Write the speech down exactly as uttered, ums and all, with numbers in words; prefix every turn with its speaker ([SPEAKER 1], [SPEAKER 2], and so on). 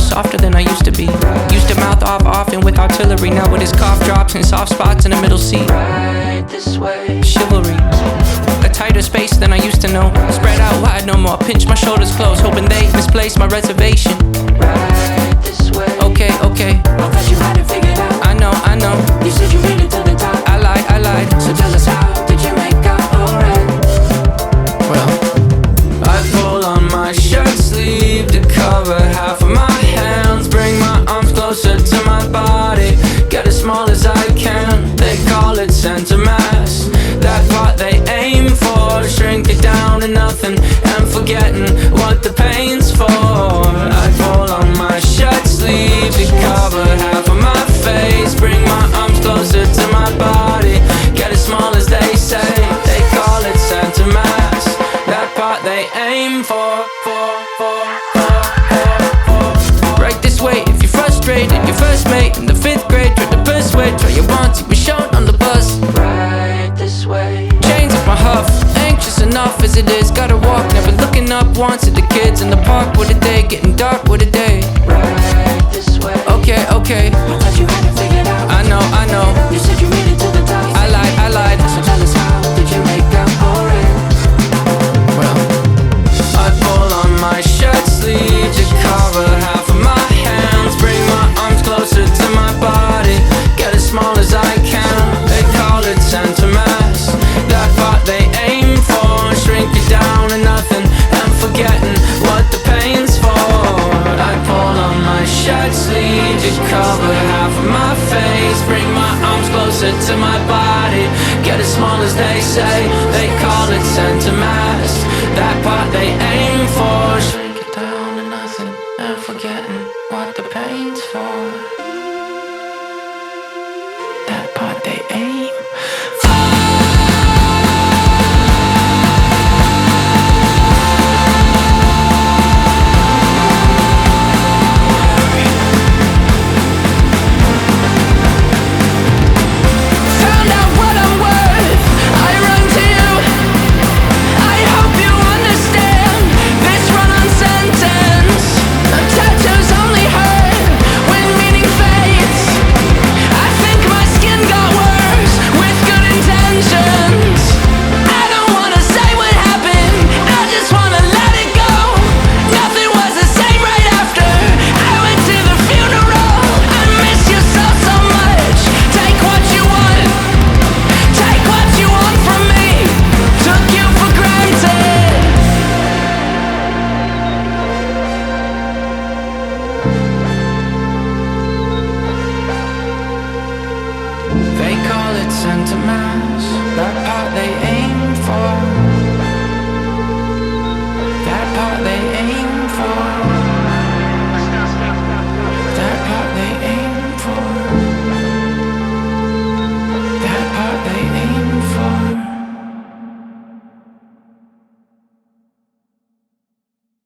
[SPEAKER 1] softer than I used to be. Used to mouth off often with artillery. Now with his cough drops and soft spots in the middle seat. Right this way. Chivalry. A tighter space than I used to know. Spread out wide no more. Pinch my shoulders close, hoping they misplace my reservation. Right this way. Okay, okay. I thought you had it figured out. I know, I know. You said you made it to the top. I lied, I lied. So tell us how did you make out alright? Well, I pull on my shirt sleeve to cover half of my hands. Bring my arms closer to my body. Get as small as I can. They call it center mass. That part they aim for. Shrink it down to nothing and forgetting what the pain's for. I pull on my shirt sleeve to cover half of my face. Bring my arms closer to my body. Get as small as they say. They call it center mass. That part they aim for, for, for, for, for, for. Right this way if you're frustrated. Your first mate in the fifth grade tried to persuade. Try your once, you were shown on the bus. Right this way. Chains up my huff. Anxious enough as it is. Gotta walk, never looking up once at the kids in the park. What a day, getting dark, what a day. Right this way. Okay, okay. I thought you had it figured out. I know, I know. You said you made it to the top. I lied, I lied. So tell us how did you make out alright? Well, I pull on my shirt sleeve to cover half of my hands. Bring my arms closer to my body. Get as small as I can. They call it center mass. That part they aim for. Shrink it down to nothing and forgetting what the pain's for. I pull on my shirt sleeve to cover half of my face. Bring my arms closer to my body. Get as small as they say. They call it center mass. That part they